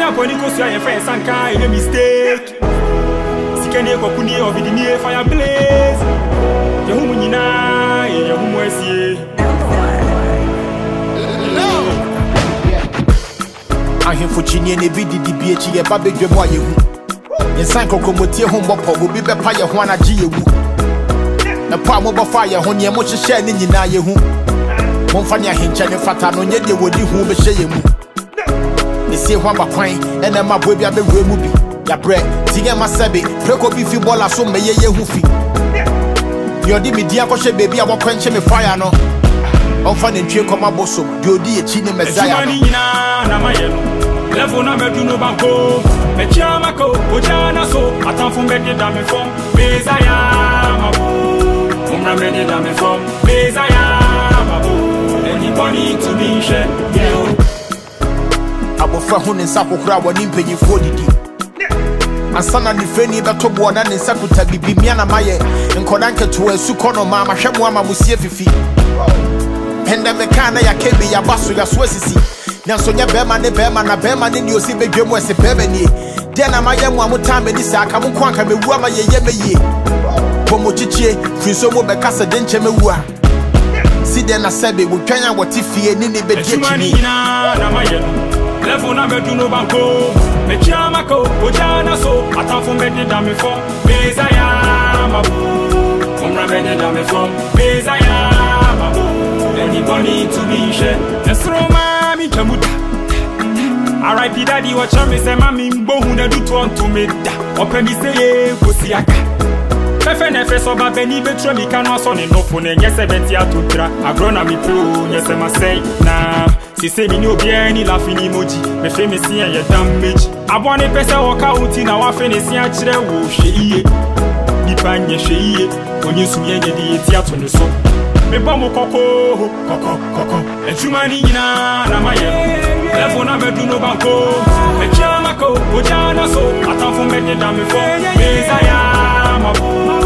Anya Ponico, your friends and kind a mistake. Sikene Kokuni of the near fire blaze. Yahumina, Yahumwesi. I hear for Chini and a bidi DBH, a baby Jamoy. In San Cocomotia home will be the Paya Juana G. The palm of fire, honey, and much share in Yahu. Monfania Hincha and Fatano, yet you would do who be shame. They say one by pine, and then my baby at the movie. Ya bread, Tia Masabi, Preco Biffy Bola, so may ye hoofy. You're the media, baby, I will quench me fire no. On finding Trio Coma Bosso, you'll be a Chini Messiah. Level number do no banco, Mechamako, Ojana so, I come from Betty Dame from Messiah, from Ramedy Dame from Messiah, anybody to be shed, I will for Hun and Sapo crowd when imping 40. And son and the Fenny that top one and Sakuta be Miana Maye and Kodanka to a Sukono Mama Shamwama Musiefi. Pendamekana ya Kebi ya Basu ya Swesi. Nansonya Bema ne Bema na Bema ni Yosi be Jemo se Bebeni. Then am I am one time in this Akamu Kwanka me Wama ye ye. Pomochiche, Frisomo Becasa Denche me Wa. See then a Sabi will try out what Tiffy and Nini Bedjini. Level number do no banco, Mechamako, Ojana so, I come from Betty Dame from Messiah, from Ramedy Dame from Messiah, anybody to be shed. Let's throw Mammy Jamuta. R.I.P. Daddy, watch me say, Mammy, Bohuna do to me, open me say, Pusiaka. Fefe so ba beni betro mi kan so ne no phone nye 70 atotra agrona mi pro nye se ma say na si se mi ni obi ani la fini moji me fe me si ye damage abone pese wo ka uti na wa fe ne si a kire wo hwe iye nipa nye hwe iye onye su ye di eti ato ne so me ba mo koko ejuma ni nyina na maye level na medu no banko me chama ko ojana so atamfo me de dame fo Messiah.